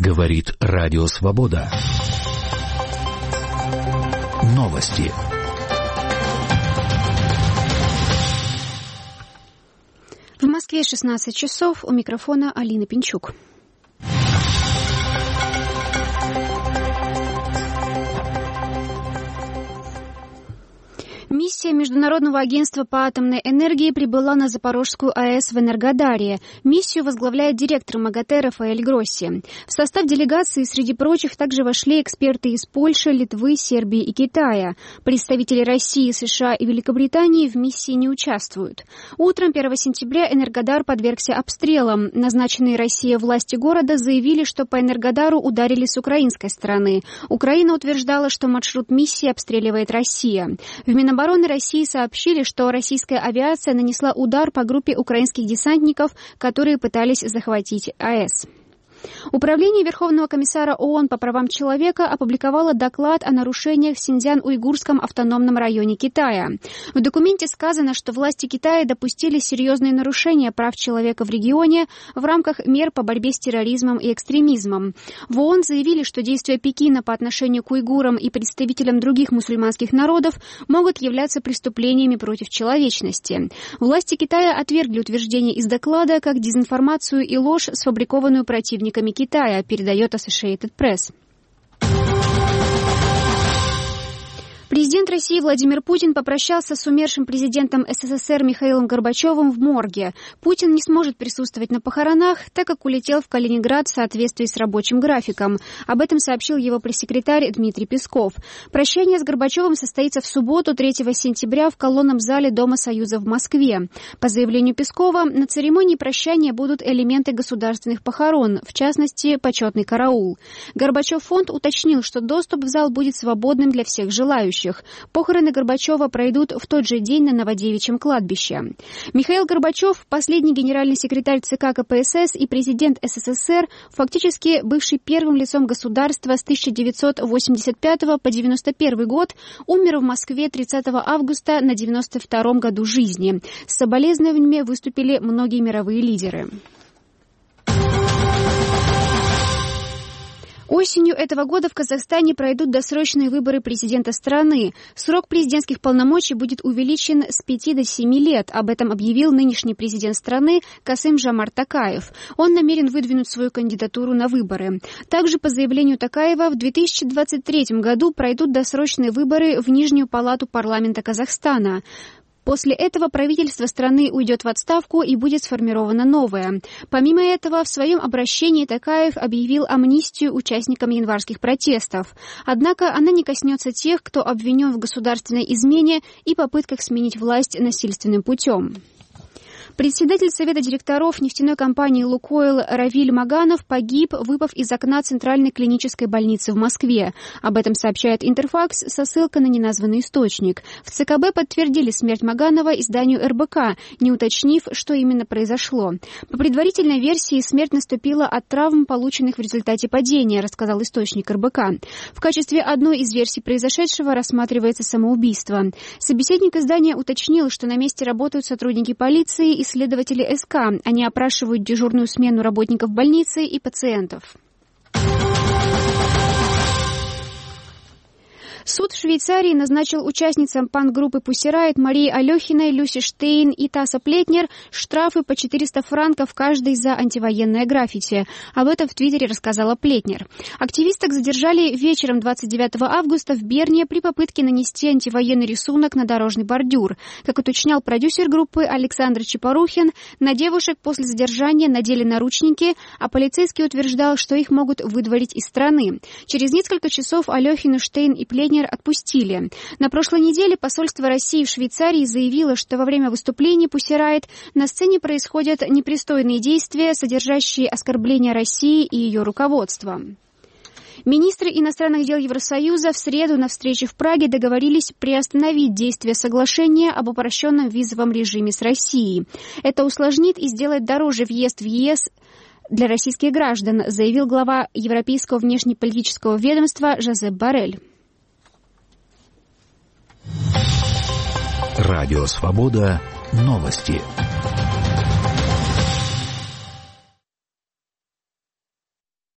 Говорит Радио Свобода. Новости. В Москве 16 часов. У микрофона Алина Пинчук. Миссия Международного агентства по атомной энергии прибыла на Запорожскую АЭС в Энергодаре. Миссию возглавляет директор МАГАТЭ Рафаэль Гросси. В состав делегации среди прочих также вошли эксперты из Польши, Литвы, Сербии и Китая. Представители России, США и Великобритании в миссии не участвуют. Утром 1 сентября Энергодар подвергся обстрелам. Назначенные Россией власти города заявили, что по Энергодару ударили с украинской стороны. Украина утверждала, что маршрут миссии обстреливает Россия. В Минобороны России сообщили, что российская авиация нанесла удар по группе украинских десантников, которые пытались захватить АЭС. Управление Верховного комиссара ООН по правам человека опубликовало доклад о нарушениях в Синьцзян-Уйгурском автономном районе Китая. В документе сказано, что власти Китая допустили серьезные нарушения прав человека в регионе в рамках мер по борьбе с терроризмом и экстремизмом. В ООН заявили, что действия Пекина по отношению к уйгурам и представителям других мусульманских народов могут являться преступлениями против человечности. Власти Китая отвергли утверждение из доклада как дезинформацию и ложь, сфабрикованную противниками Китая, передает Associated Press. Президент России Владимир Путин попрощался с умершим президентом СССР Михаилом Горбачевым в морге. Путин не сможет присутствовать на похоронах, так как улетел в Калининград в соответствии с рабочим графиком. Об этом сообщил его пресс-секретарь Дмитрий Песков. Прощание с Горбачевым состоится в субботу, 3 сентября, в колонном зале Дома Союза в Москве. По заявлению Пескова, на церемонии прощания будут элементы государственных похорон, в частности, почетный караул. Горбачев-фонд уточнил, что доступ в зал будет свободным для всех желающих. Похороны Горбачева пройдут в тот же день на Новодевичьем кладбище. Михаил Горбачев, последний генеральный секретарь ЦК КПСС и президент СССР, фактически бывший первым лицом государства с 1985 по 1991 год, умер в Москве 30 августа на 92-м году жизни. С соболезнованиями выступили многие мировые лидеры. Осенью этого года в Казахстане пройдут досрочные выборы президента страны. Срок президентских полномочий будет увеличен с 5 до 7 лет. Об этом объявил нынешний президент страны Касым-Жомарт Токаев. Он намерен выдвинуть свою кандидатуру на выборы. Также, по заявлению Токаева, в 2023 году пройдут досрочные выборы в Нижнюю палату парламента Казахстана. После этого правительство страны уйдет в отставку и будет сформировано новое. Помимо этого, в своем обращении Токаев объявил амнистию участникам январских протестов. Однако она не коснется тех, кто обвинен в государственной измене и попытках сменить власть насильственным путем. Председатель Совета директоров нефтяной компании «Лукойл» Равиль Маганов погиб, выпав из окна Центральной клинической больницы в Москве. Об этом сообщает Интерфакс со ссылкой на неназванный источник. В ЦКБ подтвердили смерть Маганова изданию РБК, не уточнив, что именно произошло. По предварительной версии, смерть наступила от травм, полученных в результате падения, рассказал источник РБК. В качестве одной из версий произошедшего рассматривается самоубийство. Собеседник издания уточнил, что на месте работают сотрудники полиции и следователи СК. Они опрашивают дежурную смену работников больницы и пациентов. Суд в Швейцарии назначил участницам панк-группы Pussy Riot Марии Алехиной, Люси Штейн и Таса Плетнер штрафы по 400 франков каждый за антивоенное граффити. Об этом в Твиттере рассказала Плетнер. Активисток задержали вечером 29 августа в Берне при попытке нанести антивоенный рисунок на дорожный бордюр. Как уточнял продюсер группы Александр Чепорухин, на девушек после задержания надели наручники, а полицейский утверждал, что их могут выдворить из страны. Через несколько часов Алехину, Штейн и Плетнер отпустили. На прошлой неделе посольство России в Швейцарии заявило, что во время выступлений Pussy Riot на сцене происходят непристойные действия, содержащие оскорбления России и ее руководства. Министры иностранных дел Евросоюза в среду на встрече в Праге договорились приостановить действие соглашения об упрощенном визовом режиме с Россией. Это усложнит и сделает дороже въезд в ЕС для российских граждан, заявил глава Европейского внешнеполитического ведомства Жозеп Боррель. Радио Свобода. Новости.